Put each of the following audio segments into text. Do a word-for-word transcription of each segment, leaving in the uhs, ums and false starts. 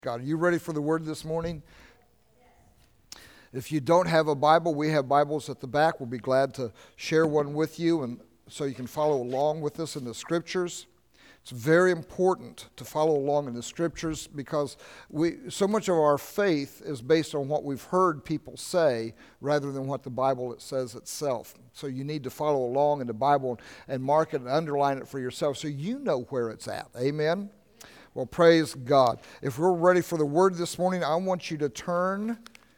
God, are you ready for the word this morning? If you don't have a Bible, we have Bibles at the back. We'll be glad to share one with you and so you can follow along with us in the scriptures. It's very important to follow along in the scriptures because we so much of our faith is based on what we've heard people say rather than what the Bible it says itself. So you need to follow along in the Bible and mark it and underline it for yourself so you know where it's at. Amen? Well, praise God. If we're ready for the word this morning, I want you to turn.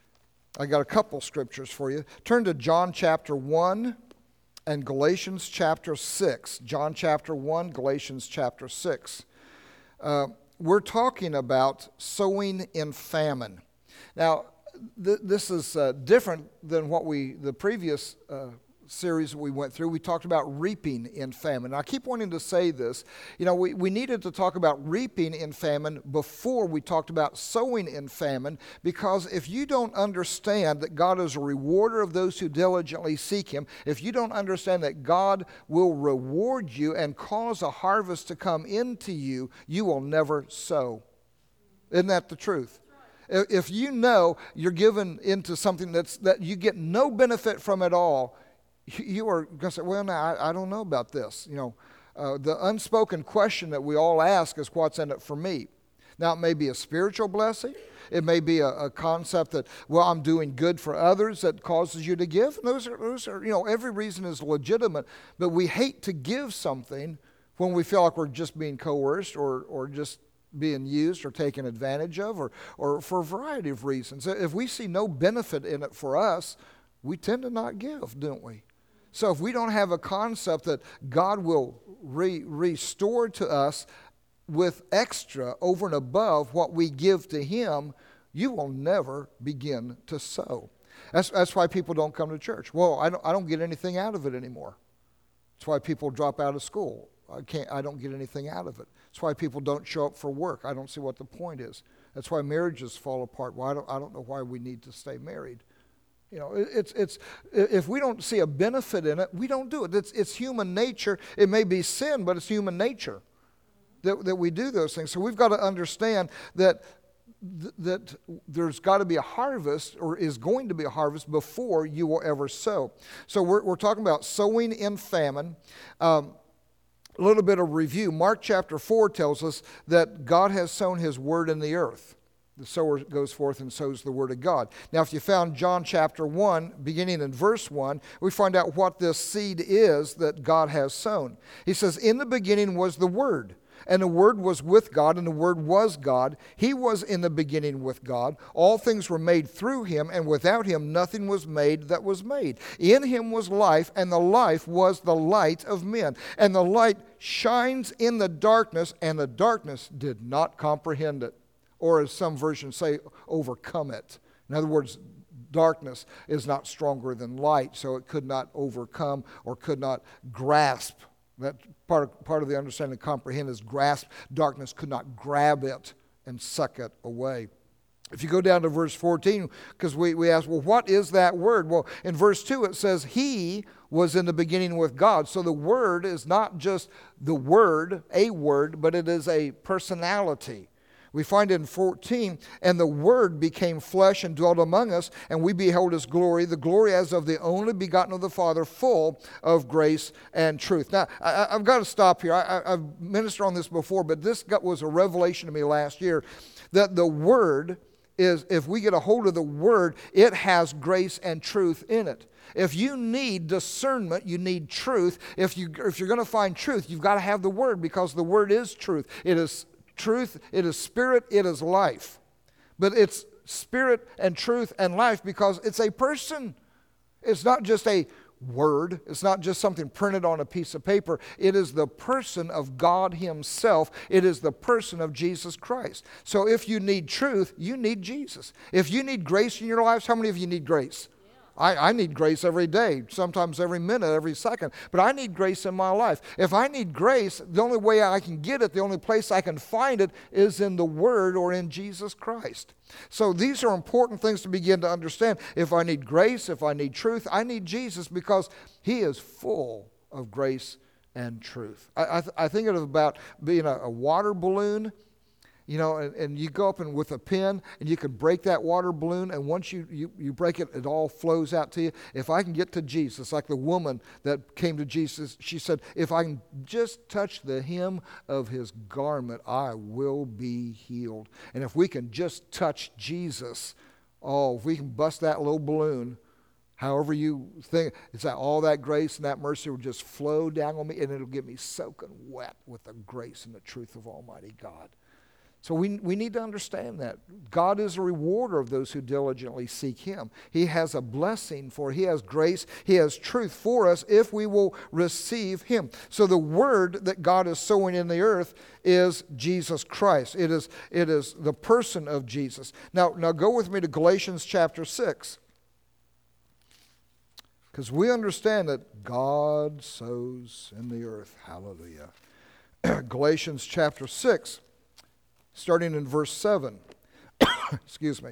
I got a couple scriptures for you. Turn to John chapter one and Galatians chapter six. John chapter one, Galatians chapter six. Uh, we're talking about sowing in famine. Now, th- this is uh, different than what we, the previous uh, series we went through. We talked about reaping in famine. I keep wanting to say this. You know, we, we needed to talk about reaping in famine before we talked about sowing in famine, because if you don't understand that God is a rewarder of those who diligently seek Him, if you don't understand that God will reward you and cause a harvest to come into you, you will never sow. Isn't that the truth? If you know you're given into something that's that you get no benefit from at all, you are going to say, well, no, I, I don't know about this. You know, uh, the unspoken question that we all ask is, what's in it for me? Now, it may be a spiritual blessing. It may be a, a concept that, well, I'm doing good for others that causes you to give. And those are, those are, you know, every reason is legitimate. But we hate to give something when we feel like we're just being coerced or, or just being used or taken advantage of, or, or for a variety of reasons. If we see no benefit in it for us, we tend to not give, don't we? So if we don't have a concept that God will re- restore to us with extra over and above what we give to Him, you will never begin to sow. That's, that's why people don't come to church. Well, I don't, I don't get anything out of it anymore. That's why people drop out of school. I can't. I don't get anything out of it. That's why people don't show up for work. I don't see what the point is. That's why marriages fall apart. Well, I don't, I don't know why we need to stay married. You know, it's it's if we don't see a benefit in it, we don't do it. It's it's human nature. It may be sin, but it's human nature that that we do those things. So we've got to understand that th- that there's got to be a harvest, or is going to be a harvest, before you will ever sow. So we're we're talking about sowing in famine. Um, a little bit of review. Mark chapter four tells us that God has sown His word in the earth. The sower goes forth and sows the word of God. Now, if you found John chapter one, beginning in verse one, we find out what this seed is that God has sown. He says, in the beginning was the Word, and the Word was with God, and the Word was God. He was in the beginning with God. All things were made through Him, and without Him nothing was made that was made. In Him was life, and the life was the light of men. And the light shines in the darkness, and the darkness did not comprehend it. Or as some versions say, overcome it. In other words, darkness is not stronger than light, so it could not overcome or could not grasp. That part of, part of the understanding of comprehend is grasp. Darkness could not grab it and suck it away. If you go down to verse fourteen, because we, we ask, well, what is that word? Well, in verse two it says, He was in the beginning with God. So the word is not just the word, a word, but it is a personality. We find in fourteen, and the Word became flesh and dwelt among us, and we beheld His glory, the glory as of the only begotten of the Father, full of grace and truth. Now, I, I've got to stop here. I, I've ministered on this before, but this got, was a revelation to me last year, that the Word is, if we get a hold of the Word, it has grace and truth in it. If you need discernment, you need truth. If, you, if you're going to find truth, you've got to have the Word, because the Word is truth. It is truth, it is spirit, it is life. But it's spirit and truth and life because it's a person. It's not just a word. It's not just something printed on a piece of paper. It is the person of God Himself. It is the person of Jesus Christ. So if you need truth, you need Jesus. If you need grace in your lives, how many of you need grace? I, I need grace every day, sometimes every minute, every second. But I need grace in my life. If I need grace, the only way I can get it, the only place I can find it is in the Word or in Jesus Christ. So these are important things to begin to understand. If I need grace, if I need truth, I need Jesus because He is full of grace and truth. I, I, th- I think of it about being a, a water balloon. You know, and, and you go up and with a pen and you can break that water balloon, and once you, you, you break it, it all flows out to you. If I can get to Jesus, like the woman that came to Jesus, she said, if I can just touch the hem of his garment, I will be healed. And if we can just touch Jesus, oh, if we can bust that little balloon, however you think, it's that all that grace and that mercy will just flow down on me, and it'll get me soaking wet with the grace and the truth of Almighty God. So we, we need to understand that. God is a rewarder of those who diligently seek him. He has a blessing for, he has grace, he has truth for us if we will receive him. So the word that God is sowing in the earth is Jesus Christ. It is, it is the person of Jesus. Now, now go with me to Galatians chapter six. Because we understand that God sows in the earth. Hallelujah. Galatians chapter six. Starting in verse seven, excuse me.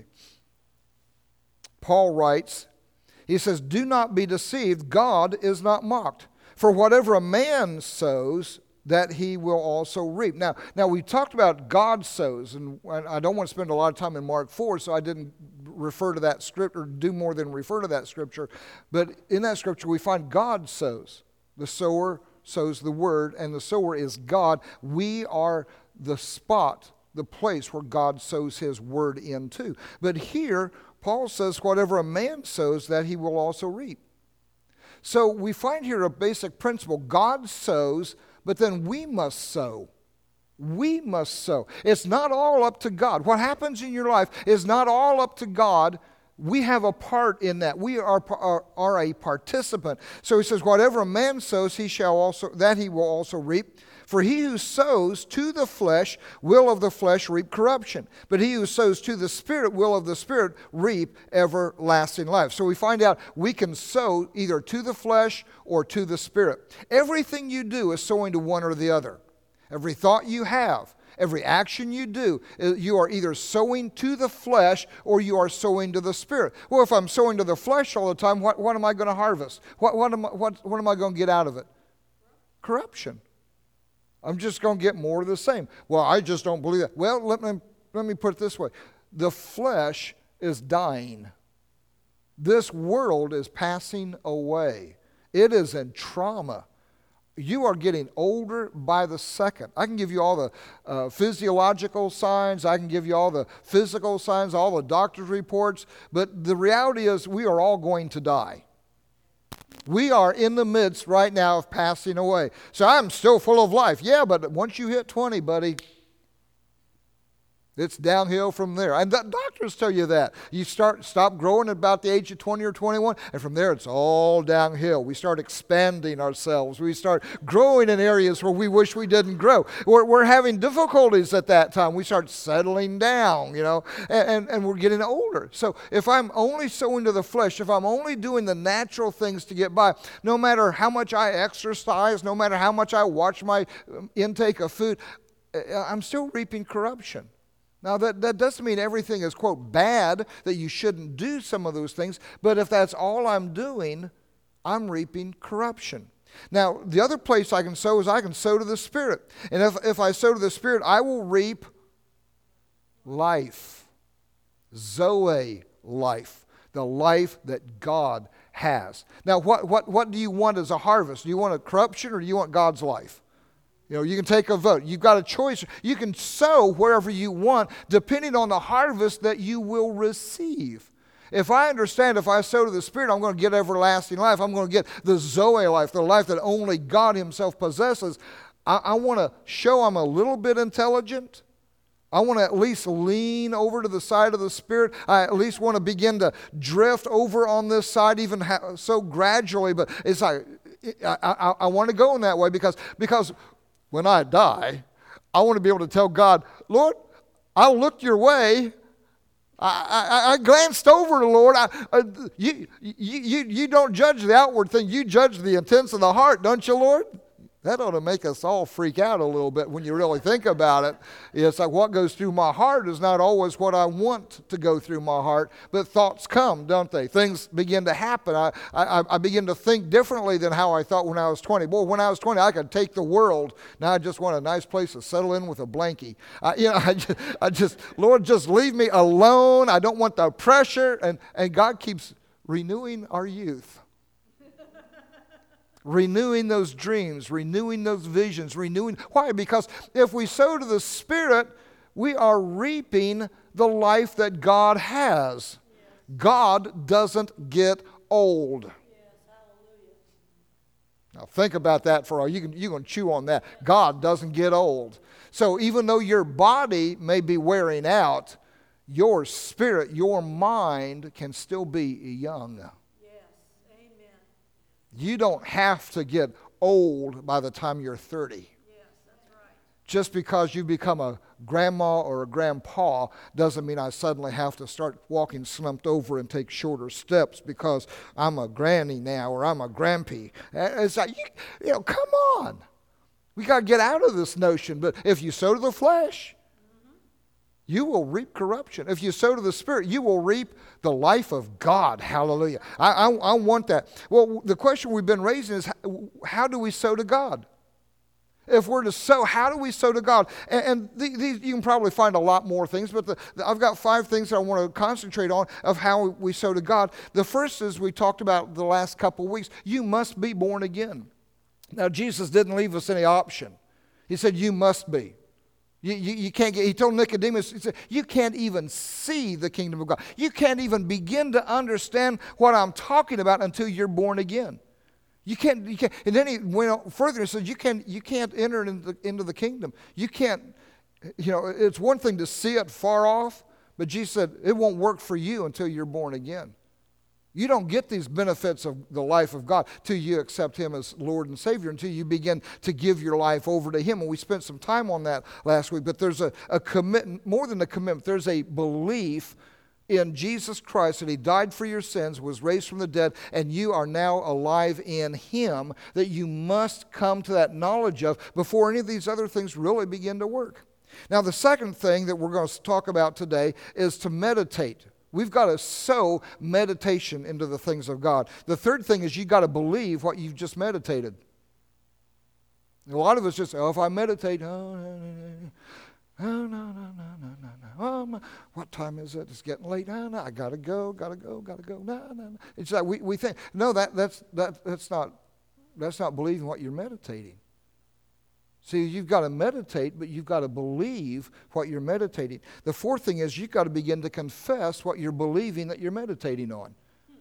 Paul writes, he says, do not be deceived, God is not mocked. For whatever a man sows, that he will also reap. Now, now we talked about God sows, and I don't want to spend a lot of time in Mark four, so I didn't refer to that scripture, or do more than refer to that scripture. But in that scripture, we find God sows. The sower sows the word, and the sower is God. We are the spot, the place where God sows his word into. But here, Paul says, whatever a man sows, that he will also reap. So we find here a basic principle. God sows, but then we must sow. We must sow. It's not all up to God. What happens in your life is not all up to God. We have a part in that. We are, are, are a participant. So he says, whatever a man sows, he shall also, that he will also reap. For he who sows to the flesh will of the flesh reap corruption. But he who sows to the Spirit will of the Spirit reap everlasting life. So we find out we can sow either to the flesh or to the Spirit. Everything you do is sowing to one or the other. Every thought you have, every action you do, you are either sowing to the flesh or you are sowing to the Spirit. Well, if I'm sowing to the flesh all the time, what, what am I going to harvest? What, what, am I, what, what am I going to get out of it? Corruption. I'm just going to get more of the same. Well, I just don't believe that. Well, let me, let me put it this way. The flesh is dying. This world is passing away. It is in trauma. You are getting older by the second. I can give you all the uh, physiological signs. I can give you all the physical signs, all the doctor's reports. But the reality is we are all going to die. We are in the midst right now of passing away. So I'm still full of life. Yeah, but once you hit twenty, buddy, it's downhill from there. And the doctors tell you that. You start stop growing at about the age of twenty or twenty-one, and from there it's all downhill. We start expanding ourselves. We start growing in areas where we wish we didn't grow. We're, we're having difficulties at that time. We start settling down, you know, and, and, and we're getting older. So if I'm only sowing to the flesh, if I'm only doing the natural things to get by, no matter how much I exercise, no matter how much I watch my intake of food, I'm still reaping corruption. Now, that, that doesn't mean everything is, quote, bad, that you shouldn't do some of those things. But if that's all I'm doing, I'm reaping corruption. Now, the other place I can sow is I can sow to the Spirit. And if, if I sow to the Spirit, I will reap life. Zoe life. The life that God has. Now, what, what, what do you want as a harvest? Do you want a corruption or do you want God's life? You know, you can take a vote. You've got a choice. You can sow wherever you want, depending on the harvest that you will receive. If I understand if I sow to the Spirit, I'm going to get everlasting life. I'm going to get the Zoe life, the life that only God himself possesses. I, I want to show I'm a little bit intelligent. I want to at least lean over to the side of the Spirit. I at least want to begin to drift over on this side, even ha- so gradually. But it's like, I, I, I want to go in that way because because when I die, I want to be able to tell God, Lord, I looked your way. I, I, I glanced over to Lord. I, I, you, you, you, you don't judge the outward thing. You judge the intents of the heart, don't you, Lord? That ought to make us all freak out a little bit when you really think about it. It's like what goes through my heart is not always what I want to go through my heart, but thoughts come, don't they? Things begin to happen. I, I, I begin to think differently than how I thought when I was twenty. Boy, when I was twenty, I could take the world. Now I just want a nice place to settle in with a blankie. I, you know, I just, I just, Lord, just leave me alone. I don't want the pressure. And, and God keeps renewing our youth. Renewing those dreams, renewing those visions, renewing. Why? Because if we sow to the Spirit, we are reaping the life that God has. Yes. God doesn't get old. Yes, now think about that for all. You can, you can chew on that. God doesn't get old. So even though your body may be wearing out, your spirit, your mind can still be young. You don't have to get old by the time you're thirty. Yes, that's right. Just because you become a grandma or a grandpa doesn't mean I suddenly have to start walking slumped over and take shorter steps because I'm a granny now or I'm a grampy. It's like, you, you know, come on. We got to get out of this notion. But if you sow to the flesh, you will reap corruption. If you sow to the Spirit, you will reap the life of God. Hallelujah. I, I, I want that. Well, the question we've been raising is, how, how do we sow to God? If we're to sow, how do we sow to God? And, and these, these, you can probably find a lot more things, but the, the, I've got five things that I want to concentrate on of how we, we sow to God. The first is we talked about the last couple of weeks. You must be born again. Now, Jesus didn't leave us any option. He said, you must be. You, you, you can't get, he told Nicodemus, he said, you can't even see the kingdom of God. You can't even begin to understand what I'm talking about until you're born again. You can't, you can't. And then he went on further and said, you can't, you can't enter into the, into the kingdom. You can't, you know, it's one thing to see it far off, but Jesus said, it won't work for you until you're born again. You don't get these benefits of the life of God till you accept Him as Lord and Savior, until you begin to give your life over to Him. And we spent some time on that last week. But there's a, a commitment, more than a commitment, there's a belief in Jesus Christ that He died for your sins, was raised from the dead, and you are now alive in Him, that you must come to that knowledge of before any of these other things really begin to work. Now, the second thing that we're going to talk about today is to meditate. We've got to sow meditation into the things of God. The third thing is you've got to believe what you've just meditated. A lot of us just say, oh, if I meditate, oh, no, no, no, no, no, no, no, oh, my, what time is it? It's getting late. No, no, I got to go, got to go, got to go. No, no, no. It's like we, we think, no, that, that's, that, that's, not, that's not believing what you're meditating. See, you've got to meditate, but you've got to believe what you're meditating. The fourth thing is you've got to begin to confess what you're believing that you're meditating on.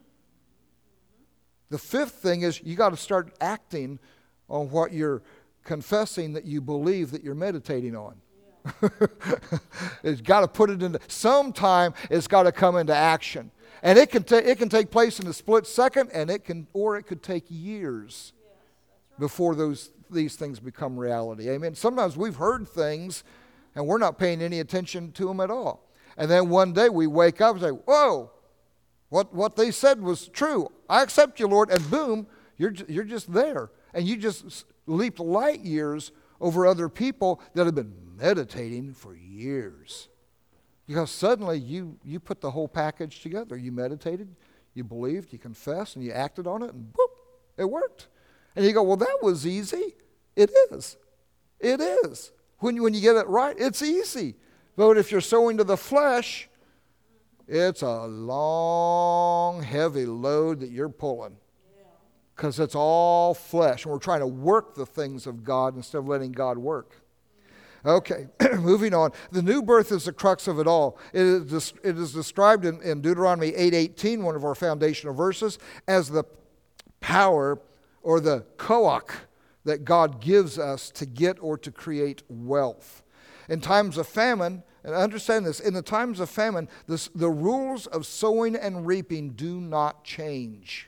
The fifth thing is you've got to start acting on what you're confessing that you believe that you're meditating on. Yeah. It's got to put it into, sometime it's got to come into action. And it can, ta- it can take place in a split second, and it can, or it could take years yeah, right. before those these things become reality. Amen. Sometimes we've heard things and we're not paying any attention to them at all. And then one day we wake up and say, whoa, what, what they said was true. I accept you, Lord. And boom, you're, you're just there. And you just leaped light years over other people that have been meditating for years. Because suddenly you, you put the whole package together. You meditated, you believed, you confessed, and you acted on it, and boop, it worked. And you go, well, that was easy. It is. It is. When you, when you get it right, it's easy. But if you're sowing to the flesh, it's a long, heavy load that you're pulling. Because it's all flesh. And we're trying to work the things of God instead of letting God work. Okay, moving on. The new birth is the crux of it all. It is, it is described in, in Deuteronomy eight eighteen, one of our foundational verses, as the power or the koach that God gives us to get or to create wealth. In times of famine, and understand this, in the times of famine, this, the rules of sowing and reaping do not change.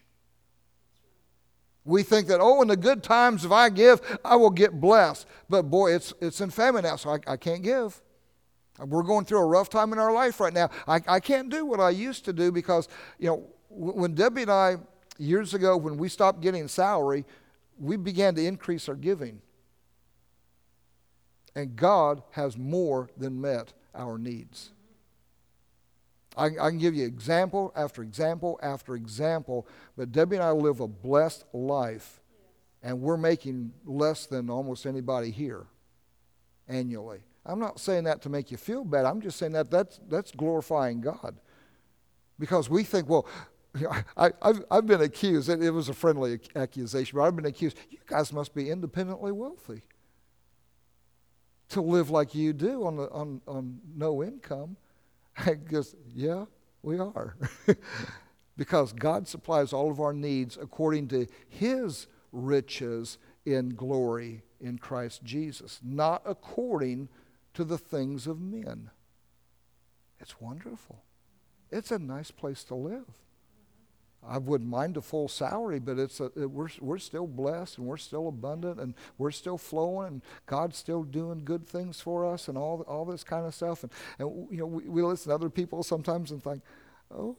We think that, oh, in the good times, if I give, I will get blessed. But boy, it's it's in famine now, so I, I can't give. We're going through a rough time in our life right now. I, I can't do what I used to do because, you know, when Debbie and I, years ago, when we stopped getting salary, we began to increase our giving. And God has more than met our needs. I, I can give you example after example after example, but Debbie and I live a blessed life, and we're making less than almost anybody here annually. I'm not saying that to make you feel bad. I'm just saying that that's, that's glorifying God. Because we think, well, I, I've, I've been accused, it, it was a friendly accusation, but I've been accused, you guys must be independently wealthy to live like you do on, the, on, on no income. I guess, yeah, we are. Because God supplies all of our needs according to His riches in glory in Christ Jesus, not according to the things of men. It's wonderful. It's a nice place to live. I wouldn't mind a full salary, but it's a, it, we're, we're still blessed, and we're still abundant, and we're still flowing, and God's still doing good things for us, and all all this kind of stuff. And, and you know, we, we listen to other people sometimes and think, oh,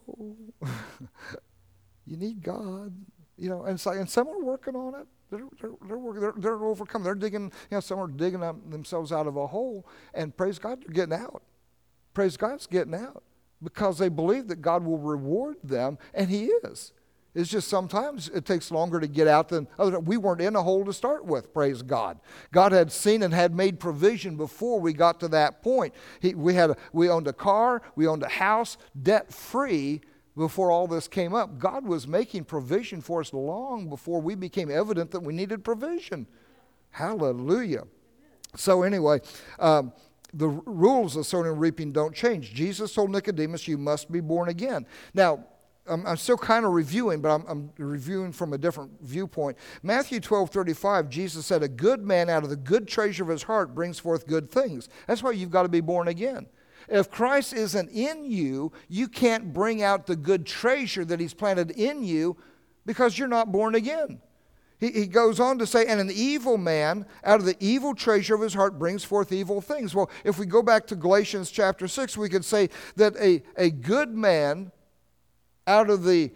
you need God. You know, and, so, and some are working on it. They're, they're, they're, working, they're, they're overcoming. They're digging, you know, some are digging up themselves out of a hole, and praise God, they're getting out. Praise God's getting out. Because they believe that God will reward them, and He is. It's just sometimes it takes longer to get out than other. We weren't in a hole to start with, praise God. God had seen and had made provision before we got to that point. He, we, had a, we owned a car, we owned a house, debt-free before all this came up. God was making provision for us long before we became evident that we needed provision. Hallelujah. So anyway, um, the rules of sowing and reaping don't change. Jesus told Nicodemus, you must be born again. Now, I'm, I'm still kind of reviewing, but I'm, I'm reviewing from a different viewpoint. Matthew twelve thirty-five, Jesus said, a good man out of the good treasure of his heart brings forth good things. That's why you've got to be born again. If Christ isn't in you, you can't bring out the good treasure that He's planted in you because you're not born again. He, he goes on to say, and an evil man out of the evil treasure of his heart brings forth evil things. Well, if we go back to Galatians chapter six, we could say that a, a good man out of the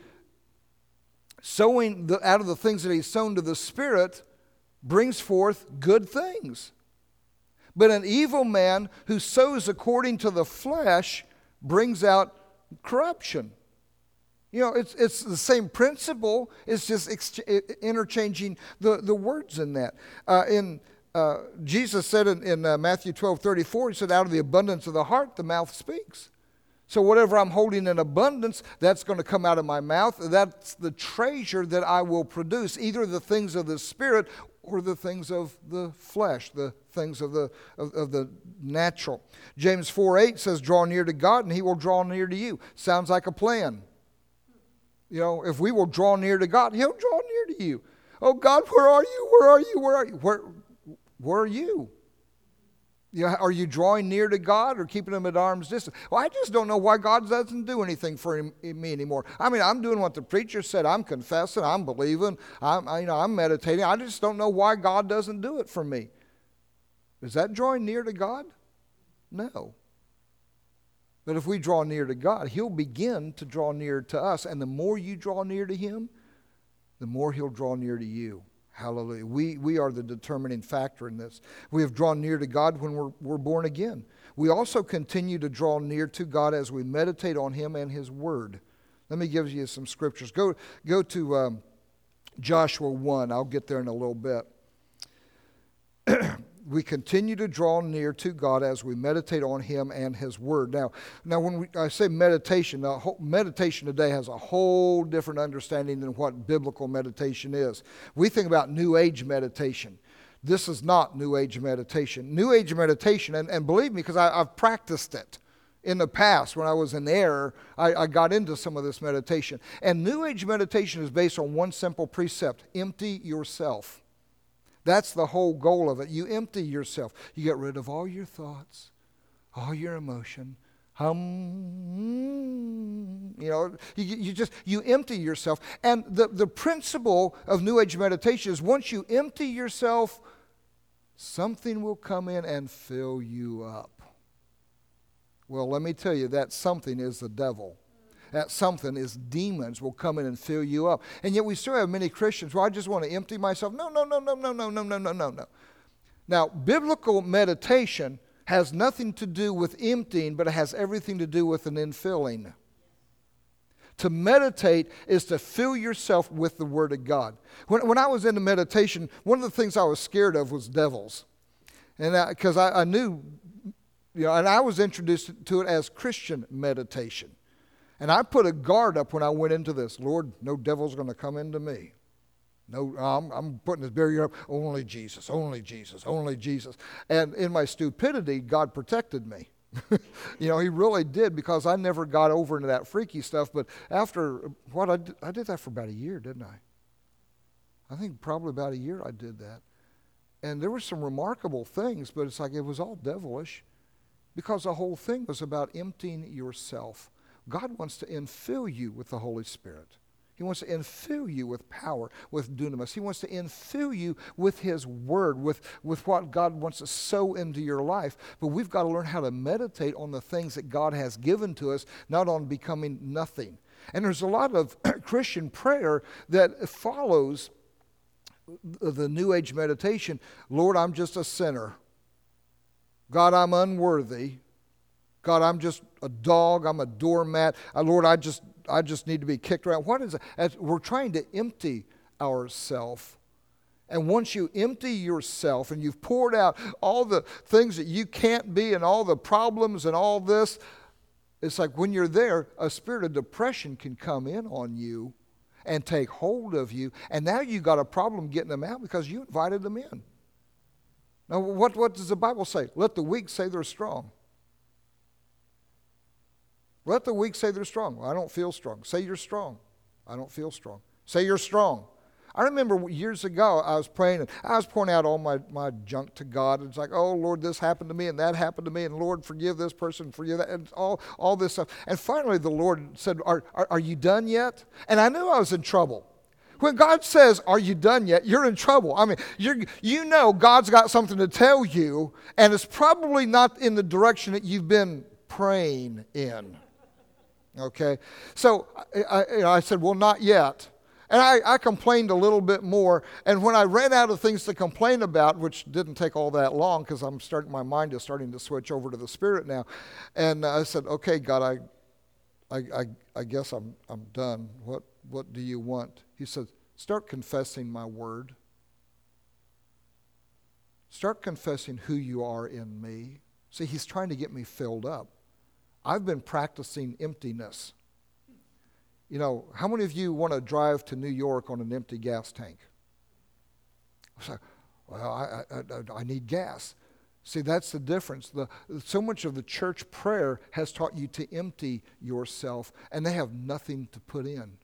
sowing, the, out of the things that he's sown to the Spirit brings forth good things. But an evil man who sows according to the flesh brings out corruption. You know, it's it's the same principle. It's just ex- interchanging the, the words in that. Uh, in uh, Jesus said in, in uh, Matthew twelve thirty-four, He said, out of the abundance of the heart, the mouth speaks. So whatever I'm holding in abundance, that's going to come out of my mouth. That's the treasure that I will produce, either the things of the Spirit or the things of the flesh, the things of the of, of the natural. James four eight says, draw near to God and He will draw near to you. Sounds like a plan. You know, if we will draw near to God, He'll draw near to you. Oh, God, where are you? Where are you? Where are you? Where, where are you? You know, are you drawing near to God or keeping Him at arm's distance? Well, I just don't know why God doesn't do anything for him, me anymore. I mean, I'm doing what the preacher said. I'm confessing. I'm believing. I'm, I, you know, I'm meditating. I just don't know why God doesn't do it for me. Is that drawing near to God? No. But if we draw near to God, He'll begin to draw near to us. And the more you draw near to Him, the more He'll draw near to you. Hallelujah. We, we are the determining factor in this. We have drawn near to God when we're, we're born again. We also continue to draw near to God as we meditate on Him and His Word. Let me give you some scriptures. Go, go to um, Joshua one. I'll get there in a little bit. We continue to draw near to God as we meditate on Him and His Word. Now, now when we, I say meditation, now, meditation today has a whole different understanding than what biblical meditation is. We think about New Age meditation. This is not New Age meditation. New Age meditation, and, and believe me, because I've practiced it. In the past, when I was in error, I, I got into some of this meditation. And New Age meditation is based on one simple precept: empty yourself. That's the whole goal of it. You empty yourself. You get rid of all your thoughts, all your emotion. Hum, you know, you, you just, you empty yourself. And the, the principle of New Age meditation is once you empty yourself, something will come in and fill you up. Well, let me tell you, that something is the devil. at something is demons will come in and fill you up. And yet we still have many Christians, well, I just want to empty myself. No, no, no, no, no, no, no, no, no, no, no. Now, biblical meditation has nothing to do with emptying, but it has everything to do with an infilling. To meditate is to fill yourself with the Word of God. When, when I was into meditation, one of the things I was scared of was devils. And because I, I, I knew, you know, and I was introduced to it as Christian meditation. And I put a guard up when I went into this. Lord, no devil's going to come into me. No, I'm, I'm putting this barrier up. Only Jesus, only Jesus, only Jesus. And in my stupidity, God protected me. You know, he really did, because I never got over into that freaky stuff. But after what I did, I did that for about a year, didn't I? I think probably about a year I did that. And there were some remarkable things, but it's like it was all devilish, because the whole thing was about emptying yourself. God wants to infill you with the Holy Spirit. He wants to infill you with power, with dunamis. He wants to infill you with His Word, with, with what God wants to sow into your life. But we've got to learn how to meditate on the things that God has given to us, not on becoming nothing. And there's a lot of Christian prayer that follows the New Age meditation. Lord, I'm just a sinner. God, I'm unworthy. God, I'm just a dog. I'm a doormat. Uh, Lord, I just I just need to be kicked around. What is it? As we're trying to empty ourselves. And once you empty yourself and you've poured out all the things that you can't be and all the problems and all this, it's like when you're there, a spirit of depression can come in on you and take hold of you. And now you've got a problem getting them out because you invited them in. Now, what, what does the Bible say? Let the weak say they're strong. Let the weak say they're strong. Well, I don't feel strong. Say you're strong. I don't feel strong. Say you're strong. I remember years ago I was praying and I was pouring out all my, my junk to God. It's like, oh, Lord, this happened to me and that happened to me. And Lord, forgive this person, forgive that, and all, all this stuff. And finally the Lord said, are, are, are you done yet? And I knew I was in trouble. When God says, are you done yet? You're in trouble. I mean, you're, you know God's got something to tell you, and it's probably not in the direction that you've been praying in. Okay, so I, I, you know, I said, well, not yet. And I, I complained a little bit more. And when I ran out of things to complain about, which didn't take all that long because I'm starting, my mind is starting to switch over to the Spirit now. And I said, okay, God, I, I, I, I guess I'm, I'm done. What, what do you want? He said, start confessing my word. Start confessing who you are in me. See, he's trying to get me filled up. I've been practicing emptiness. You know, how many of you want to drive to New York on an empty gas tank? I say, well, I, I, I need gas. See, that's the difference. The, so much of the church prayer has taught you to empty yourself, and they have nothing to put in.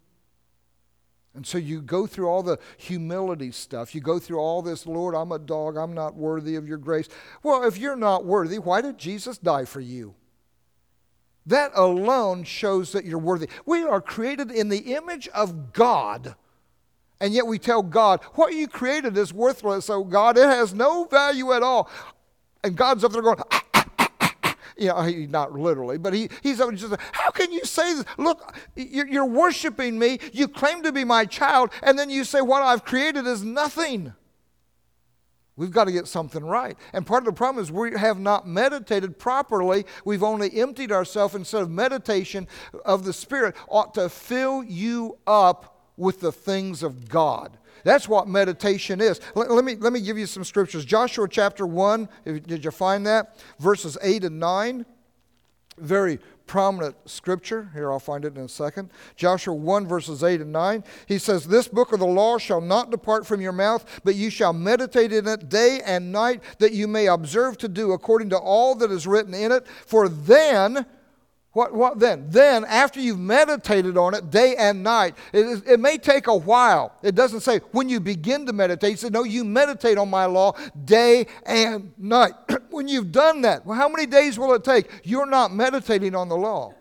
And so you go through all the humility stuff. You go through all this, Lord, I'm a dog. I'm not worthy of your grace. Well, if you're not worthy, why did Jesus die for you? That alone shows that you're worthy. We are created in the image of God. And yet we tell God, what you created is worthless, oh God. It has no value at all. And God's up there going, ah, ah, ah, ah, ah. You know, he, not literally, but he, he's up just, how can you say this? Look, you're, you're worshiping me. You claim to be my child. And then you say what I've created is nothing. We've got to get something right. And part of the problem is we have not meditated properly. We've only emptied ourselves instead of meditation of the Spirit ought to fill you up with the things of God. That's what meditation is. Let, let me, let me give you some scriptures. Joshua chapter one, did you find that? Verses eight and nine. Very prominent scripture. Here, I'll find it in a second. Joshua one, verses eight and nine. He says, this book of the law shall not depart from your mouth, but you shall meditate in it day and night, that you may observe to do according to all that is written in it. For then, what, what then? Then, after you've meditated on it day and night, it, it may take a while. It doesn't say when you begin to meditate. It says, no, you meditate on my law day and night. When you've done that, well, how many days will it take? You're not meditating on the law.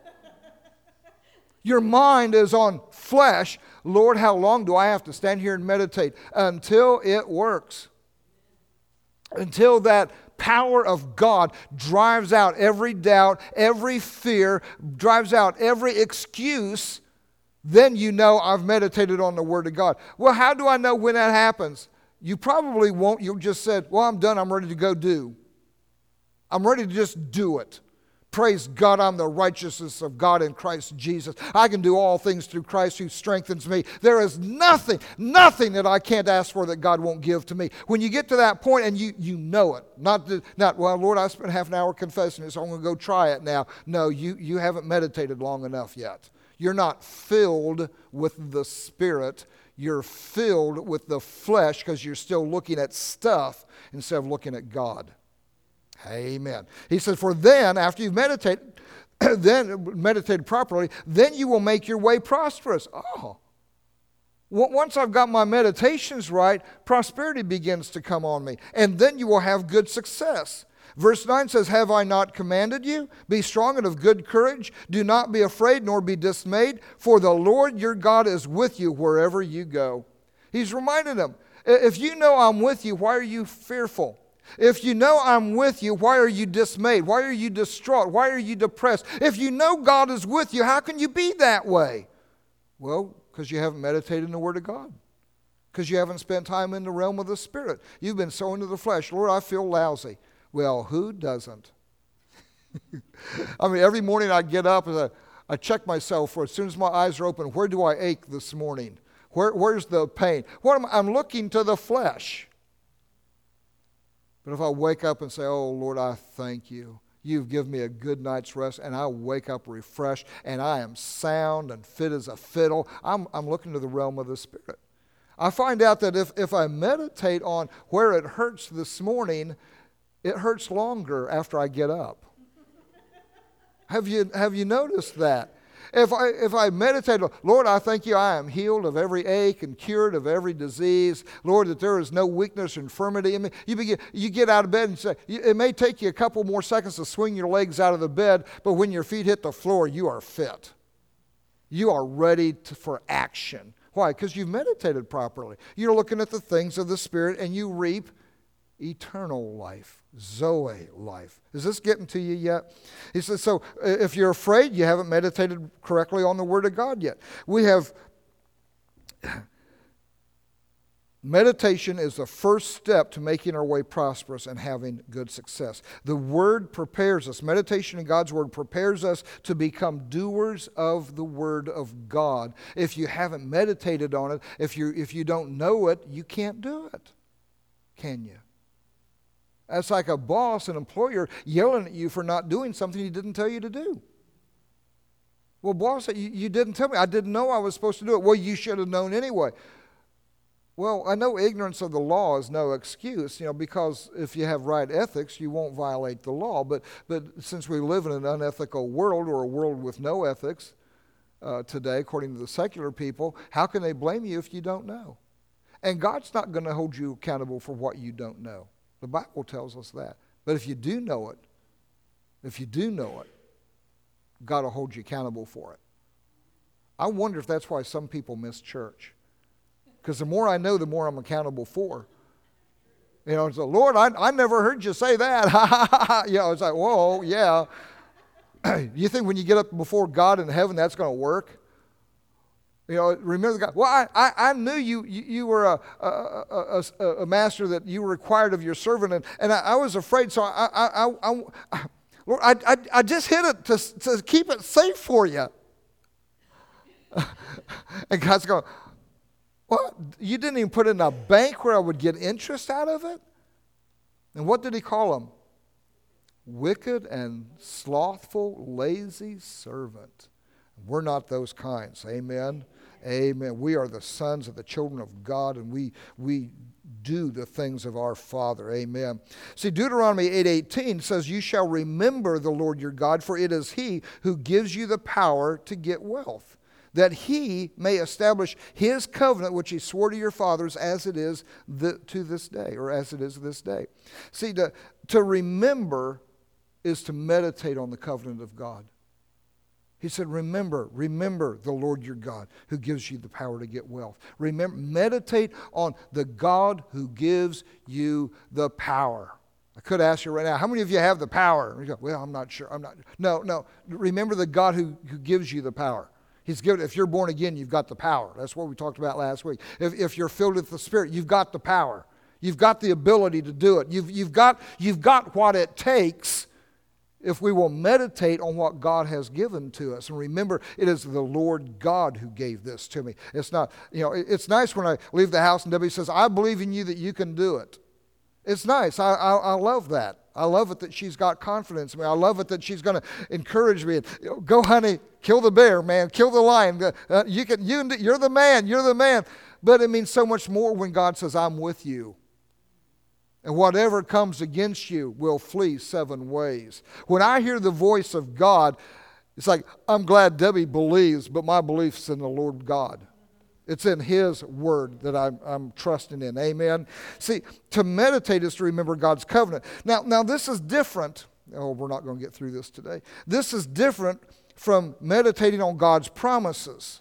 Your mind is on flesh. Lord, how long do I have to stand here and meditate? Until it works. Until that power of God drives out every doubt, every fear, drives out every excuse, then you know I've meditated on the Word of God. Well, how do I know when that happens? You probably won't. You just said, well, I'm done. I'm ready to go do. I'm ready to just do it. Praise God, I'm the righteousness of God in Christ Jesus. I can do all things through Christ who strengthens me. There is nothing, nothing that I can't ask for that God won't give to me. When you get to that point and you, you know it, not, the, not, well, Lord, I spent half an hour confessing it, so I'm going to go try it now. No, you, you haven't meditated long enough yet. You're not filled with the Spirit. You're filled with the flesh because you're still looking at stuff instead of looking at God. Amen. He says, for then, after you've meditated, then meditated properly, then you will make your way prosperous. Oh. Once I've got my meditations right, prosperity begins to come on me. And then you will have good success. Verse nine says, have I not commanded you? Be strong and of good courage. Do not be afraid nor be dismayed, for the Lord your God is with you wherever you go. He's reminded them, if you know I'm with you, why are you fearful? If you know I'm with you, why are you dismayed? Why are you distraught? Why are you depressed? If you know God is with you, how can you be that way? Well, because you haven't meditated in the Word of God. Because you haven't spent time in the realm of the Spirit. You've been so into the flesh. Lord, I feel lousy. Well, who doesn't? I mean, every morning I get up and I, I check myself for as soon as my eyes are open, where do I ache this morning? Where, where's the pain? What am I, I'm looking to the flesh. But if I wake up and say, oh, Lord, I thank you. You've given me a good night's rest, and I wake up refreshed, and I am sound and fit as a fiddle. I'm, I'm looking to the realm of the Spirit. I find out that if, if I meditate on where it hurts this morning, it hurts longer after I get up. Have you, have you noticed that? If I, if I meditate, Lord, I thank you, I am healed of every ache and cured of every disease. Lord, that there is no weakness or infirmity in me. You, begin, you get out of bed and say, it may take you a couple more seconds to swing your legs out of the bed, but when your feet hit the floor, you are fit. You are ready to, for action. Why? Because you've meditated properly. You're looking at the things of the Spirit and you reap eternal life, Zoe life. Is this getting to you yet? He says, so if you're afraid, you haven't meditated correctly on the Word of God yet. We have, meditation is the first step to making our way prosperous and having good success. The Word prepares us. Meditation in God's Word prepares us to become doers of the Word of God. If you haven't meditated on it, if you if you don't know it, you can't do it. Can you? That's like a boss, an employer, yelling at you for not doing something he didn't tell you to do. Well, boss, you, you didn't tell me. I didn't know I was supposed to do it. Well, you should have known anyway. Well, I know ignorance of the law is no excuse, you know, because if you have right ethics, you won't violate the law. But but since we live in an unethical world, or a world with no ethics uh, today, according to the secular people, how can they blame you if you don't know? And God's not going to hold you accountable for what you don't know. The Bible tells us that. But if you do know it, if you do know it, God will hold you accountable for it. I wonder if that's why some people miss church. Because the more I know, the more I'm accountable for. You know, it's like, Lord, I, I never heard you say that. You know, it's like, whoa, yeah. You think when you get up before God in heaven, that's going to work? You know, remember the guy, well, I, I, I knew you, you, you were a, a, a, a master that you required of your servant, and, and I, I was afraid, so I, I, I, I, Lord, I, I, I just hid it to, to keep it safe for you. And God's going, what? You didn't even put it in a bank where I would get interest out of it? And what did he call him? Wicked and slothful, lazy servant. We're not those kinds. Amen. Amen. We are the sons of the children of God, and we we do the things of our Father. Amen. See, Deuteronomy eight eighteen says, you shall remember the Lord your God, for it is he who gives you the power to get wealth, that he may establish his covenant, which he swore to your fathers, as it is the, to this day, or as it is this day. See, to, to remember is to meditate on the covenant of God. He said, remember, remember the Lord your God who gives you the power to get wealth. Remember, meditate on the God who gives you the power. I could ask you right now, how many of you have the power? And you go, well, I'm not sure. I'm not. No, no. Remember the God who, who gives you the power. He's given. If you're born again, you've got the power. That's what we talked about last week. If, if you're filled with the Spirit, you've got the power. You've got the ability to do it. You've, you've, got, you've got what it takes if we will meditate on what God has given to us. And remember, it is the Lord God who gave this to me. It's not, you know, it's nice when I leave the house and Debbie says, I believe in you that you can do it. It's nice. I, I, I love that. I love it that she's got confidence in me. I love it that she's going to encourage me. You know, go, honey, kill the bear, man. Kill the lion. Uh, you can, you, you're the man. You're the man. But it means so much more when God says, I'm with you. And whatever comes against you will flee seven ways. When I hear the voice of God, it's like, I'm glad Debbie believes, but my belief's in the Lord God. It's in His Word that I'm, I'm trusting in. Amen? See, to meditate is to remember God's covenant. Now, now this is different. Oh, we're not going to get through this today. This is different from meditating on God's promises.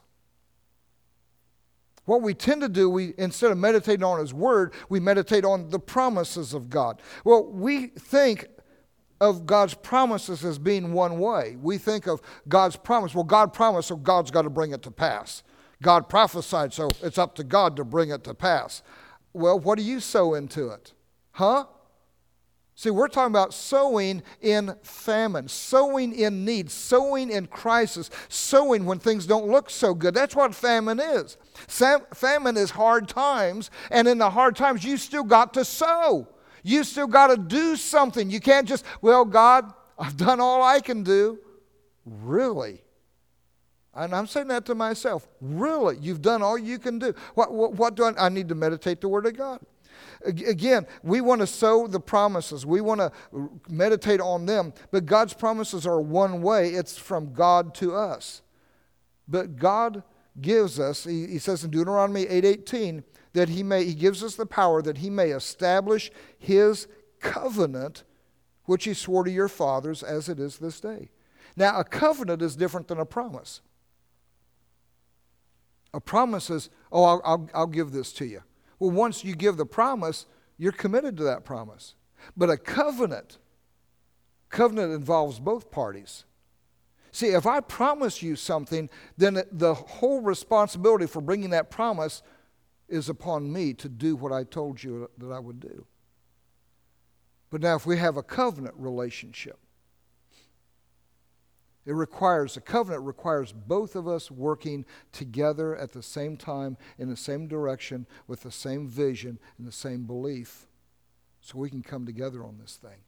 What we tend to do, we instead of meditating on His Word, we meditate on the promises of God. Well, we think of God's promises as being one way. We think of God's promise. Well, God promised, so God's got to bring it to pass. God prophesied, so it's up to God to bring it to pass. Well, what do you sow into it? Huh? See, we're talking about sowing in famine, sowing in need, sowing in crisis, sowing when things don't look so good. That's what famine is. Sam- famine is hard times, and in the hard times, you still got to sow. You still got to do something. You can't just, well, God, I've done all I can do. Really? And I'm saying that to myself. Really? You've done all you can do. What, what, what do I, I need to meditate the Word of God. Again, we want to sow the promises. We want to meditate on them. But God's promises are one way. It's from God to us. But God gives us, he, he says in Deuteronomy eight eighteen, that he may he gives us the power that He may establish His covenant, which He swore to your fathers as it is this day. Now, a covenant is different than a promise. A promise is, oh, I'll, I'll, I'll give this to you. Well, once you give the promise, you're committed to that promise. But a covenant, covenant involves both parties. See, if I promise you something, then the whole responsibility for bringing that promise is upon me to do what I told you that I would do. But now if we have a covenant relationship, it requires, a covenant requires both of us working together at the same time, in the same direction, with the same vision and the same belief, so we can come together on this thing.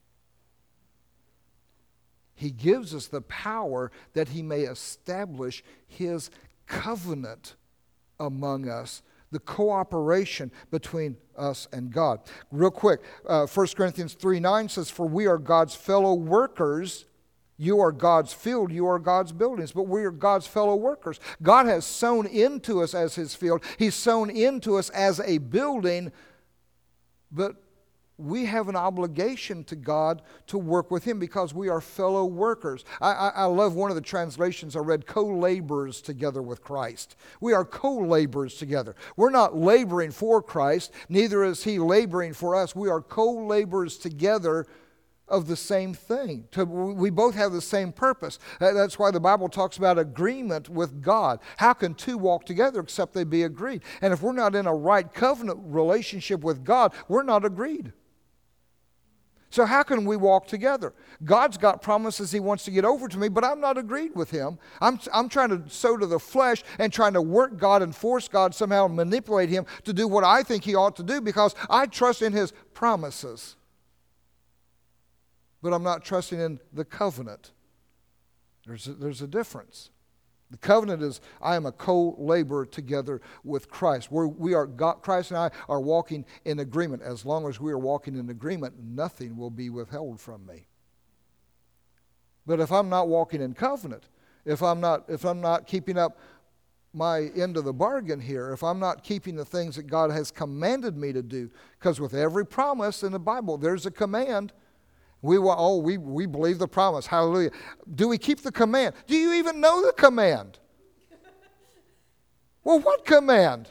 He gives us the power that He may establish His covenant among us, the cooperation between us and God. Real quick, uh, First Corinthians three nine says, for we are God's fellow workers. You are God's field, you are God's buildings, but we are God's fellow workers. God has sown into us as His field. He's sown into us as a building, but we have an obligation to God to work with Him because we are fellow workers. I, I, I love one of the translations I read, co-laborers together with Christ. We are co-laborers together. We're not laboring for Christ, neither is He laboring for us. We are co-laborers together of the same thing. We both have the same purpose. That's why the Bible talks about agreement with God. How can two walk together except they be agreed? And if we're not in a right covenant relationship with God, we're not agreed. So how can we walk together? God's got promises He wants to get over to me, but I'm not agreed with Him. I'm, I'm trying to sow to the flesh and trying to work God and force God somehow and manipulate Him to do what I think He ought to do because I trust in His promises. But I'm not trusting in the covenant. There's a, there's a difference. The covenant is, I am a co-laborer together with Christ. We're, we are, God, Christ and I are walking in agreement. As long as we are walking in agreement, nothing will be withheld from me. But if I'm not walking in covenant, if I'm not, if I'm not keeping up my end of the bargain here, if I'm not keeping the things that God has commanded me to do, because with every promise in the Bible, there's a command. We oh we we believe the promise. Hallelujah. Do we keep the command? Do you even know the command? Well, what command?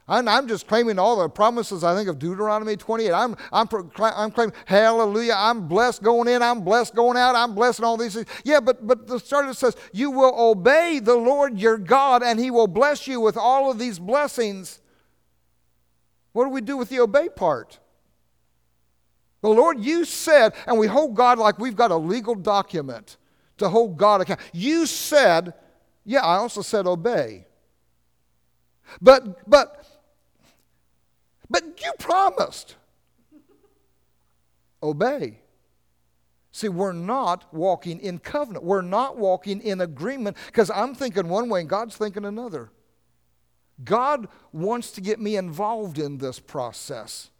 I'm, I'm just claiming all the promises, I think, of Deuteronomy twenty-eight. I'm, I'm, proclaim, I'm claiming, hallelujah, I'm blessed going in, I'm blessed going out, I'm blessed in all these things. Yeah, but, but the starter says, you will obey the Lord your God, and he will bless you with all of these blessings. What do we do with the obey part? The Lord, you said, and we hold God like we've got a legal document to hold God accountable. You said, yeah, I also said obey. But, but, But you promised. Obey. See, we're not walking in covenant. We're not walking in agreement because I'm thinking one way and God's thinking another. God wants to get me involved in this process.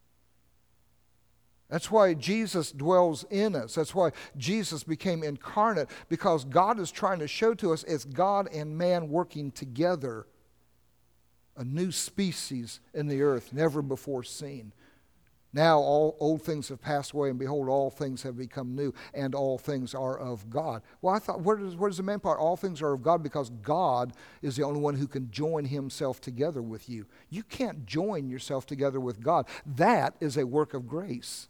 That's why Jesus dwells in us. That's why Jesus became incarnate, because God is trying to show to us it's God and man working together. A new species in the earth, never before seen. Now all old things have passed away, and behold, all things have become new, and all things are of God. Well, I thought, where does, where does the main part? All things are of God, because God is the only one who can join himself together with you. You can't join yourself together with God. That is a work of grace.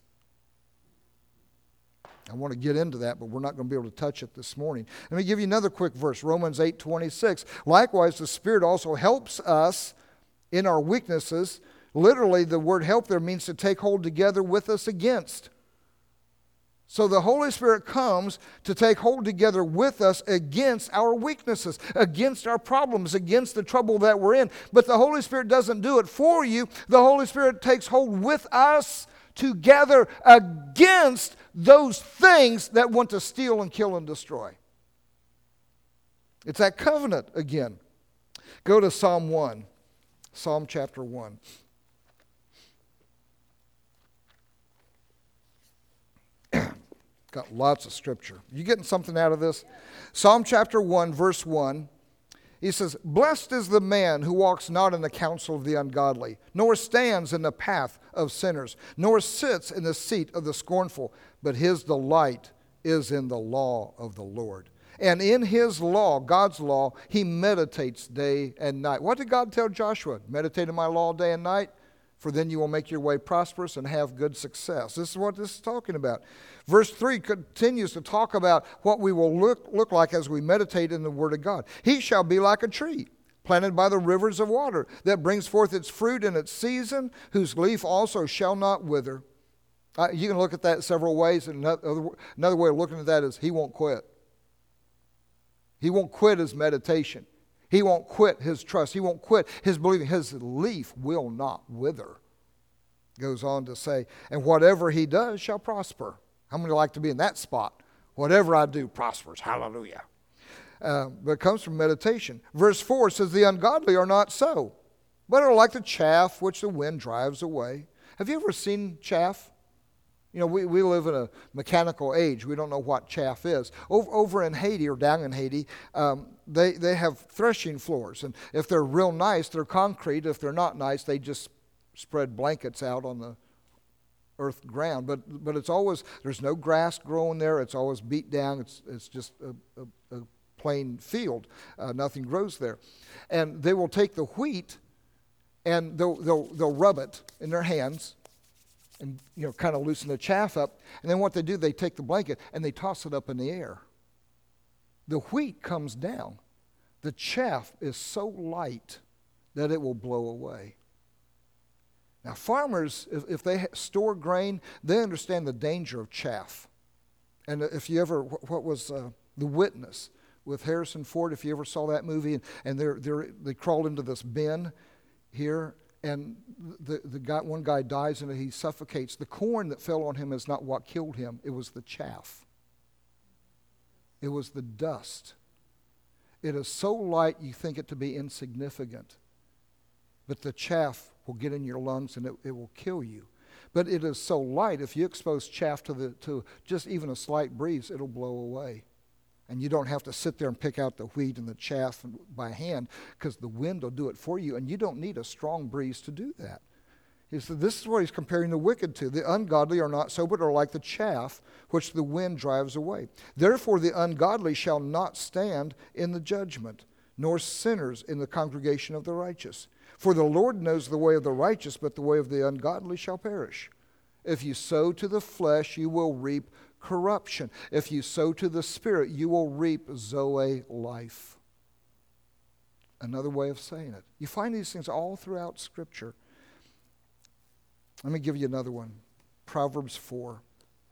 I want to get into that, but we're not going to be able to touch it this morning. Let me give you another quick verse, Romans eight twenty-six. Likewise, the Spirit also helps us in our weaknesses. Literally, the word help there means to take hold together with us against. So the Holy Spirit comes to take hold together with us against our weaknesses, against our problems, against the trouble that we're in. But the Holy Spirit doesn't do it for you. The Holy Spirit takes hold with us together against those things that want to steal and kill and destroy. It's that covenant again. Go to Psalm one. Psalm chapter one. Got lots of scripture. You getting something out of this? Psalm chapter one, verse one. He says, blessed is the man who walks not in the counsel of the ungodly, nor stands in the path of sinners, nor sits in the seat of the scornful, but his delight is in the law of the Lord. And in his law, God's law, he meditates day and night. What did God tell Joshua? Meditate in my law day and night, for then you will make your way prosperous and have good success. This is what this is talking about. Verse three continues to talk about what we will look, look like as we meditate in the Word of God. He shall be like a tree planted by the rivers of water, that brings forth its fruit in its season, whose leaf also shall not wither. Uh, you can look at that several ways. And another, another way of looking at that is he won't quit. He won't quit his meditation. He won't quit his trust. He won't quit his believing. His leaf will not wither. Goes on to say, and whatever he does shall prosper. How many like to be in that spot? Whatever I do prospers. Hallelujah. Uh, but it comes from meditation. Verse four says, the ungodly are not so, but are like the chaff which the wind drives away. Have you ever seen chaff? You know, we, we live in a mechanical age. We don't know what chaff is. Over, over in Haiti, or down in Haiti, um, they, they have threshing floors. And if they're real nice, they're concrete. If they're not nice, they just spread blankets out on the earth ground. But but it's always, there's no grass growing there. It's always beat down. It's, it's just a, a, a plain field. Uh, nothing grows there. And they will take the wheat and they'll, they'll, they'll rub it in their hands and, you know, kind of loosen the chaff up. And then what they do, they take the blanket and they toss it up in the air. The wheat comes down. The chaff is so light that it will blow away. Now, farmers, if, if they store grain, they understand the danger of chaff. And if you ever, what was uh, The Witness with Harrison Ford, if you ever saw that movie, and, and they're, they're, they crawled into this bin here, and the, the guy, one guy dies and he suffocates. The corn that fell on him is not what killed him. It was the chaff. It was the dust. It is so light you think it to be insignificant. But the chaff will get in your lungs and it, it will kill you. But it is so light, if you expose chaff to, the, to just even a slight breeze, it'll blow away. And you don't have to sit there and pick out the wheat and the chaff by hand, because the wind will do it for you. And you don't need a strong breeze to do that. He said, this is what he's comparing the wicked to. The ungodly are not so, but are like the chaff which the wind drives away. Therefore the ungodly shall not stand in the judgment, nor sinners in the congregation of the righteous. For the Lord knows the way of the righteous, but the way of the ungodly shall perish. If you sow to the flesh, you will reap corruption. If you sow to the Spirit, you will reap Zoe life. Another way of saying it. You find these things all throughout Scripture. Let me give you another one. Proverbs four.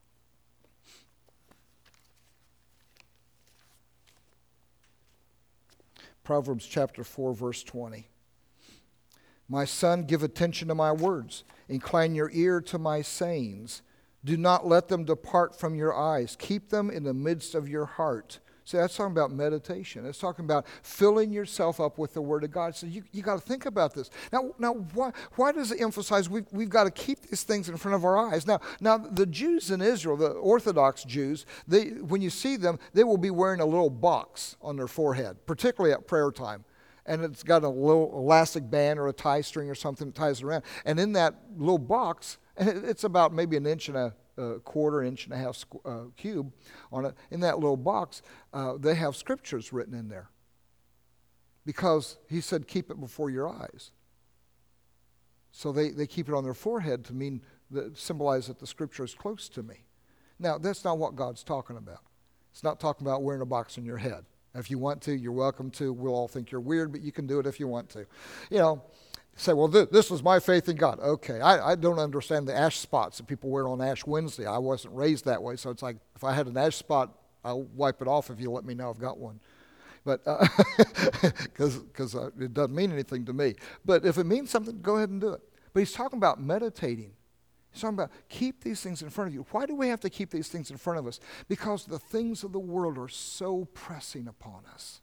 Proverbs chapter four, verse twenty. My son, give attention to my words. Incline your ear to my sayings. Do not let them depart from your eyes. Keep them in the midst of your heart. See, that's talking about meditation. It's talking about filling yourself up with the Word of God. So you you got to think about this. Now, now why, why does it emphasize we've, we've got to keep these things in front of our eyes? Now, now, the Jews in Israel, the Orthodox Jews, they when you see them, they will be wearing a little box on their forehead, particularly at prayer time. And it's got a little elastic band or a tie string or something that ties it around. And in that little box, and it's about maybe an inch and a a quarter inch and a half uh, cube on it. In that little box, uh, they have scriptures written in there. Because he said, keep it before your eyes. So they, they keep it on their forehead to mean, that symbolize that the scripture is close to me. Now, that's not what God's talking about. It's not talking about wearing a box on your head. If you want to, you're welcome to. We'll all think you're weird, but you can do it if you want to. You know, say, well, th- this is my faith in God. Okay, I, I don't understand the ash spots that people wear on Ash Wednesday. I wasn't raised that way, so it's like if I had an ash spot, I'll wipe it off if you let me know I've got one. But because uh, uh, it doesn't mean anything to me. But if it means something, go ahead and do it. But he's talking about meditating. He's talking about keep these things in front of you. Why do we have to keep these things in front of us? Because the things of the world are so pressing upon us.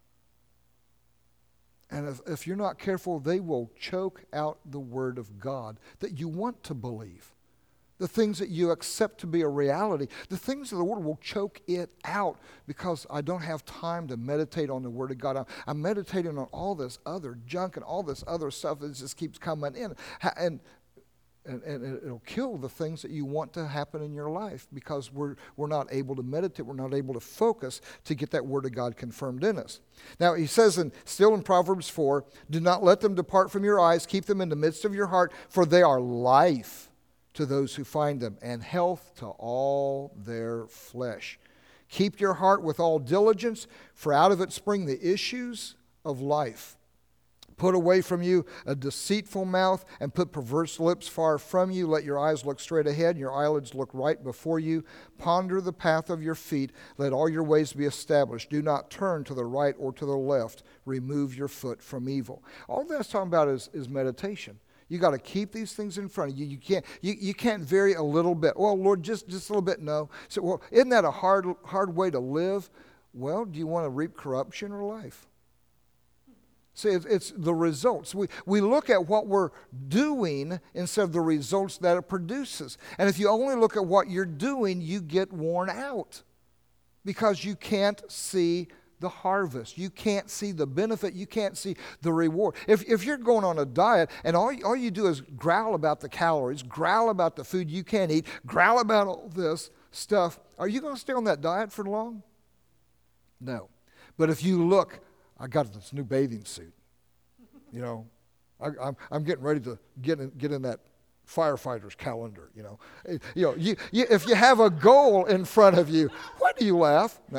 And if, if you're not careful, they will choke out the Word of God that you want to believe. The things that you accept to be a reality, the things of the world will choke it out because I don't have time to meditate on the Word of God. I'm, I'm meditating on all this other junk and all this other stuff that just keeps coming in. And And, and it'll kill the things that you want to happen in your life because we're, we're not able to meditate, we're not able to focus to get that Word of God confirmed in us. Now, he says in, still in Proverbs four, do not let them depart from your eyes, keep them in the midst of your heart, for they are life to those who find them, and health to all their flesh. Keep your heart with all diligence, for out of it spring the issues of life. Put away from you a deceitful mouth and put perverse lips far from you. Let your eyes look straight ahead and your eyelids look right before you. Ponder the path of your feet. Let all your ways be established. Do not turn to the right or to the left. Remove your foot from evil. All that's talking about is, is meditation. You got to keep these things in front of you. You can't you, you can't vary a little bit. Well, Lord, just, just a little bit. No. So, well, isn't that a hard hard way to live? Well, do you want to reap corruption or life? See, it's, it's the results. We, we look at what we're doing instead of the results that it produces. And if you only look at what you're doing, you get worn out because you can't see the harvest. You can't see the benefit. You can't see the reward. If, if you're going on a diet and all, all you do is growl about the calories, growl about the food you can't eat, growl about all this stuff, are you going to stay on that diet for long? No. But if you look, I got this new bathing suit. You know, I, I'm I'm getting ready to get in, get in that firefighter's calendar. You know, you know, you, you, if you have a goal in front of you, why do you laugh? No.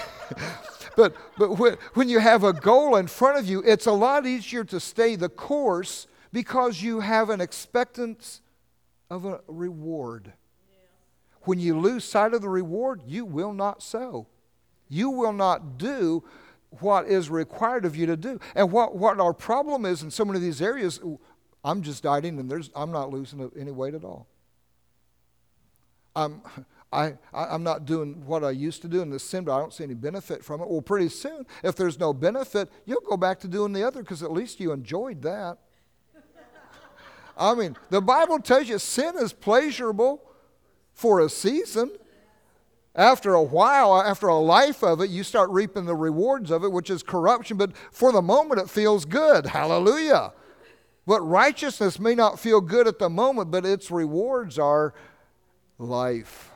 but but when, when you have a goal in front of you, it's a lot easier to stay the course because you have an expectance of a reward. Yeah. When you lose sight of the reward, you will not sow. You will not do what is required of you to do. And what, what our problem is in so many of these areas, I'm just dieting and there's I'm not losing any weight at all. I'm, I, I'm not doing what I used to do in this sin, but I don't see any benefit from it. Well, pretty soon, if there's no benefit, you'll go back to doing the other because at least you enjoyed that. I mean, the Bible tells you sin is pleasurable for a season. After a while, after a life of it, you start reaping the rewards of it, which is corruption. But for the moment, it feels good. Hallelujah. But righteousness may not feel good at the moment, but its rewards are life.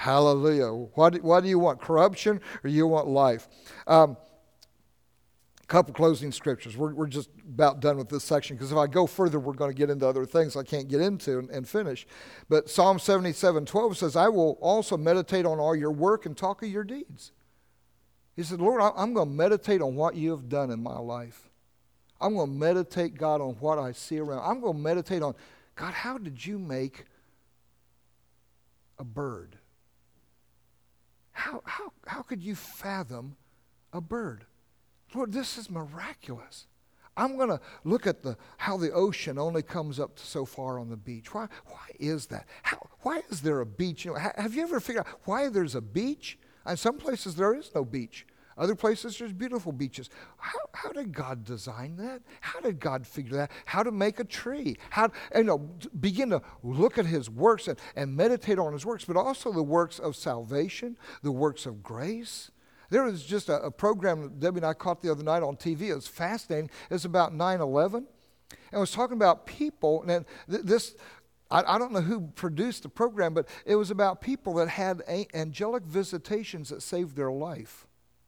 Hallelujah. What, what do you want, corruption or you want life? Um, couple closing scriptures. We're, we're just about done with this section because if I go further, we're going to get into other things I can't get into and, and finish. But Psalm seventy-seven twelve says, I will also meditate on all your work and talk of your deeds. He said, Lord, I'm going to meditate on what you have done in my life. I'm going to meditate, God, on what I see around. I'm going to meditate on, God, how did you make a bird? How, how, how could you fathom a bird? Lord, this is miraculous. I'm going to look at the how the ocean only comes up to so far on the beach. Why, why is that? How, why is there a beach? You know, ha, have you ever figured out why there's a beach? In some places there is no beach. Other places there's beautiful beaches. How, how did God design that? How did God figure that? How to make a tree? How, you know, begin to look at his works and, and meditate on his works, but also the works of salvation, the works of grace. There was just a, a program that Debbie and I caught the other night on T V. It was fascinating. It was about nine eleven. And it was talking about people. And th- this, I, I don't know who produced the program, but it was about people that had a- angelic visitations that saved their life.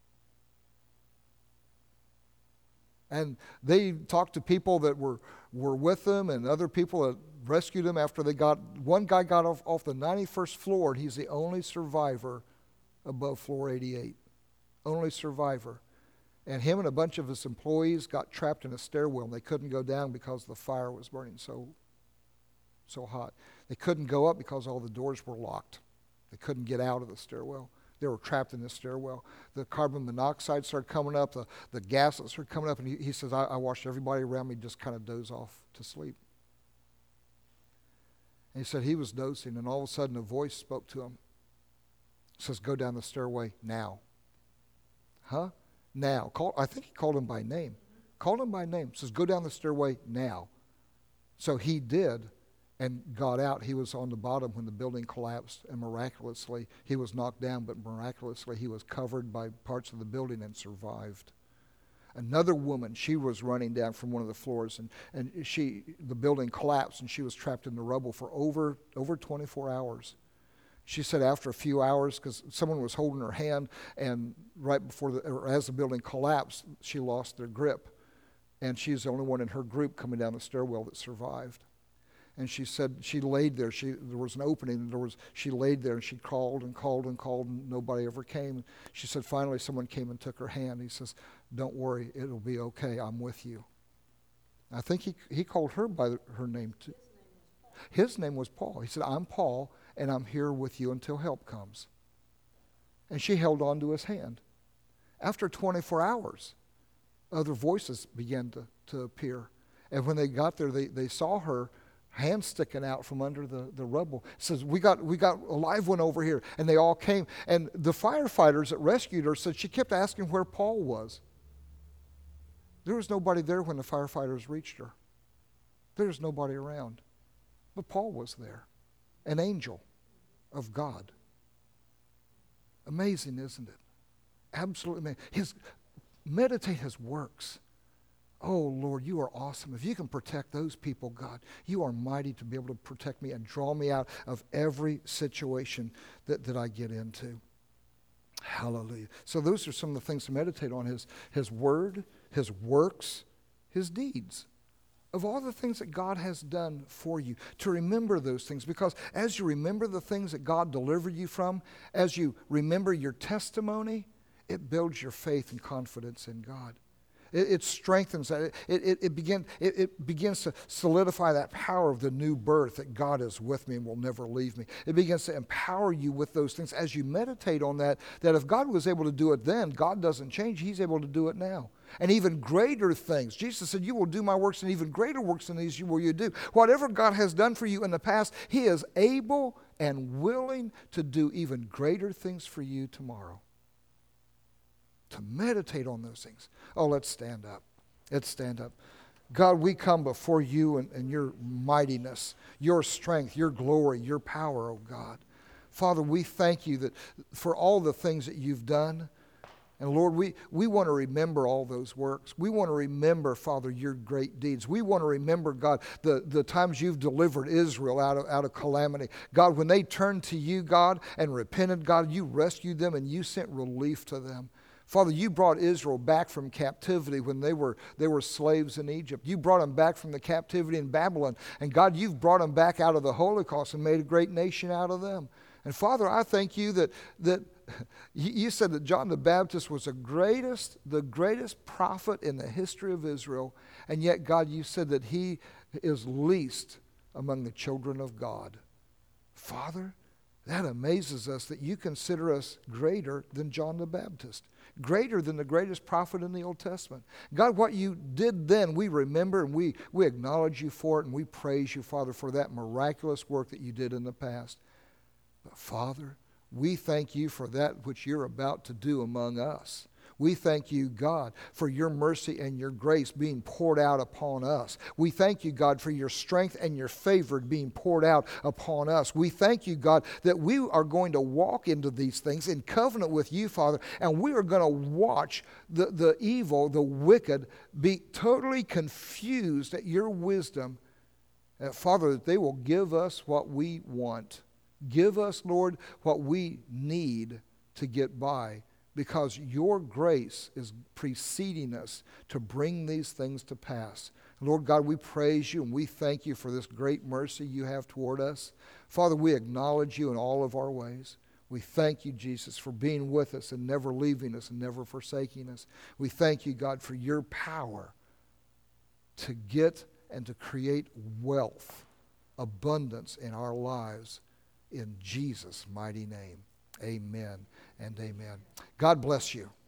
And they talked to people that were, were with them and other people that rescued them after they got, one guy got off, off the ninety-first floor, and he's the only survivor above floor eighty-eight. Only survivor. And him and a bunch of his employees got trapped in a stairwell, and they couldn't go down because the fire was burning so, so hot. They couldn't go up because all the doors were locked. They couldn't get out of the stairwell. They were trapped in the stairwell. The carbon monoxide started coming up, the, the gases started coming up, and he, he says, I, I watched everybody around me just kind of doze off to sleep. And he said he was dozing, and all of a sudden a voice spoke to him. It says, go down the stairway now. Huh? Now. Call, I think he called him by name. Called him by name. Says, go down the stairway now. So he did and got out. He was on the bottom when the building collapsed, and miraculously, he was knocked down, but miraculously he was covered by parts of the building and survived. Another woman, she was running down from one of the floors, and, and she the building collapsed, and she was trapped in the rubble for over, over twenty-four hours. She said after a few hours, because someone was holding her hand, and right before the, or as the building collapsed, she lost their grip. And she's the only one in her group coming down the stairwell that survived. And she said she laid there. She there was an opening, and there was she laid there, and she called and called and called, and nobody ever came. She said finally someone came and took her hand. He says, "Don't worry, it'll be okay. I'm with you." I think he he called her by the, her name too. His name was Paul. He said, "I'm Paul, and I'm here with you until help comes." And she held on to his hand. After twenty-four hours, other voices began to, to appear. And when they got there, they, they saw her hand sticking out from under the, the rubble. It says, we got we got a live one over here. And they all came. And the firefighters that rescued her said she kept asking where Paul was. There was nobody there when the firefighters reached her. There was nobody around. But Paul was there. An angel of God. Amazing, isn't it? Absolutely amazing. His, meditate his works. Oh, Lord, you are awesome. If you can protect those people, God, you are mighty to be able to protect me and draw me out of every situation that, that I get into. Hallelujah. So those are some of the things to meditate on. His, his word, his works, his deeds. Of all the things that God has done for you, to remember those things. Because as you remember the things that God delivered you from, as you remember your testimony, it builds your faith and confidence in God. It, it strengthens that. It, it, it, begin, it, it begins to solidify that power of the new birth that God is with me and will never leave me. It begins to empower you with those things as you meditate on that, that if God was able to do it then, God doesn't change. He's able to do it now. And even greater things. Jesus said, you will do my works, and even greater works than these will you do. Whatever God has done for you in the past, he is able and willing to do even greater things for you tomorrow. To meditate on those things. Oh, let's stand up. Let's stand up. God, we come before you and, and your mightiness, your strength, your glory, your power, oh God. Father, we thank you that for all the things that you've done. And Lord, we, we want to remember all those works. We want to remember, Father, your great deeds. We want to remember, God, the, the times you've delivered Israel out of, out of calamity. God, when they turned to you, God, and repented, God, you rescued them and you sent relief to them. Father, you brought Israel back from captivity when they were, they were slaves in Egypt. You brought them back from the captivity in Babylon. And God, you've brought them back out of the Holocaust and made a great nation out of them. And Father, I thank you that, that you said that John the Baptist was the greatest, the greatest prophet in the history of Israel. And yet, God, you said that he is least among the children of God. Father, that amazes us that you consider us greater than John the Baptist, greater than the greatest prophet in the Old Testament. God, what you did then, we remember and we, we acknowledge you for it, and we praise you, Father, for that miraculous work that you did in the past. But Father, we thank you for that which you're about to do among us. We thank you, God, for your mercy and your grace being poured out upon us. We thank you, God, for your strength and your favor being poured out upon us. We thank you, God, that we are going to walk into these things in covenant with you, Father, and we are going to watch the, the evil, the wicked, be totally confused at your wisdom. Uh, Father, that they will give us what we want. Give us, Lord, what we need to get by, because your grace is preceding us to bring these things to pass. Lord God, we praise you and we thank you for this great mercy you have toward us. Father, we acknowledge you in all of our ways. We thank you, Jesus, for being with us and never leaving us and never forsaking us. We thank you, God, for your power to get and to create wealth, abundance in our lives. In Jesus' mighty name, amen and amen. God bless you.